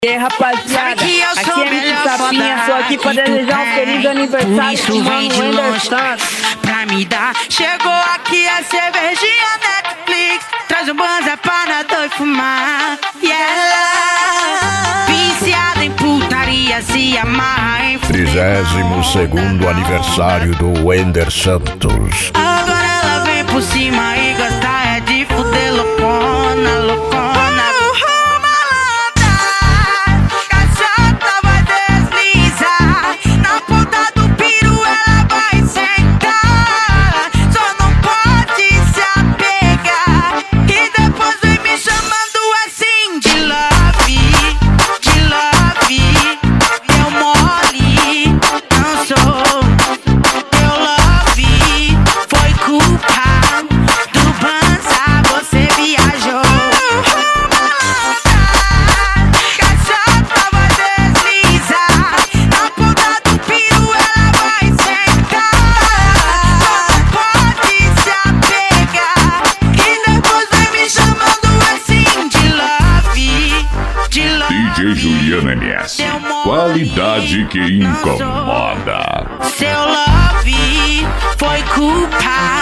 E aí, rapaziada, aqui é MC Sapinha, sou aqui pra desejar um feliz aniversário pro mano Wender Santos. Pra me dar, chegou aqui a cervejinha Netflix, traz um banza pra nadar e fumar. E ela, viciada em putaria, se amarra em 32º aniversário do Wender Santos. Agora ela vem por cima e gosta é de fuder loucona, loucona. DJ Juliana MS, qualidade que incomoda. Seu love foi culpa